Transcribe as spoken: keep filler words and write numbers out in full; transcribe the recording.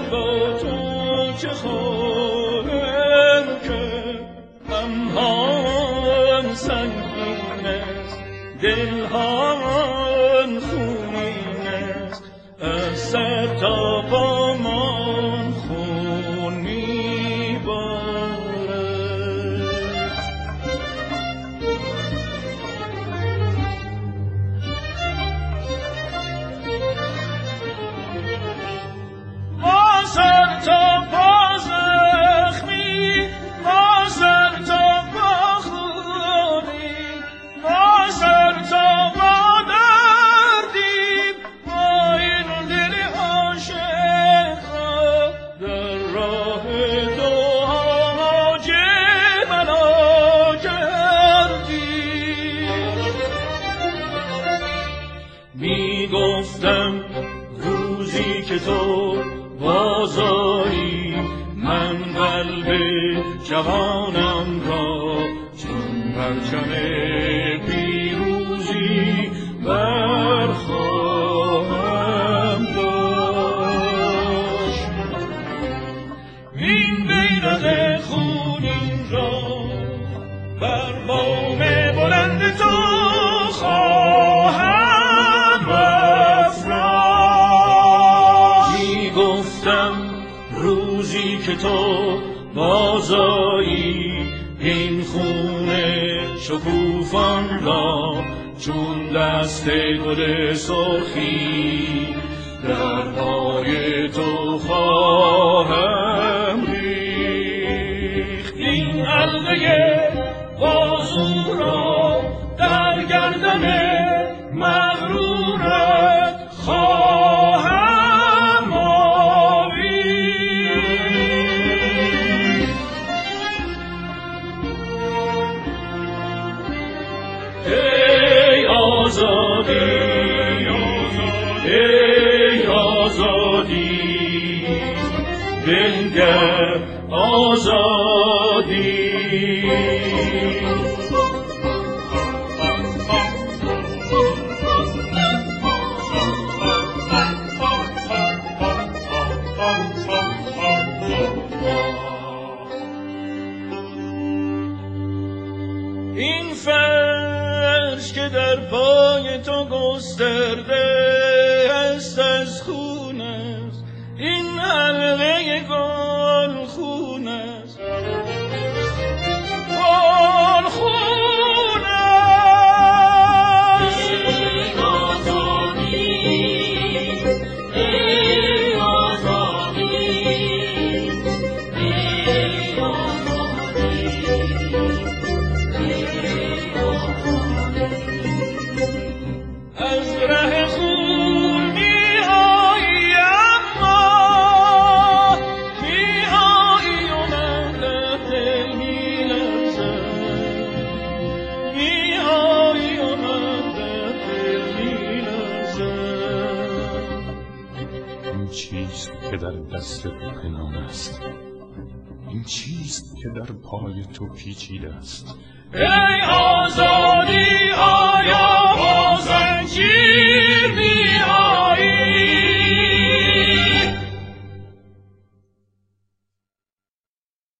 با تو چه خواهم کرد؟ غم‌هام سنگین است، دل‌هام خونین است، از سر تا پامان خون می‌بارد. با سر تا پا زخمی، با سر تا پا خونی، با سر تا پا دردیم، با این دل عاشق را در راه تو آماج بلا کردیم. می گفتم روزی که تو بازاری، من قلب جوانم را چون پرچم پیروزی برخواهم داشت. این بیرق خونین را بر بام بلند تو خواهم افراشت. می گفتم روزی که تو بازایی، این خونه شکوفان را چون دست گل سرخی در پای تو خواهم ریخت. این حلقه بازو را در گردن مغرورت خواهم آویخت. ای آزادی، ای آزادی، بنگر آزادی. این فرش که در پای تو گسترده است از خون است، این حلقه گل خون است، گل خون است. ای آزادی، ای آزادی، ای از ره خون می‌آیی، اما می‌آیی و من در دل می‌لرزم، می‌آیی و من در دل می‌لرزم. این چیست که در دست تو پنهان است؟ این چیست که در پای تو پیچیده است؟ ای آزادی،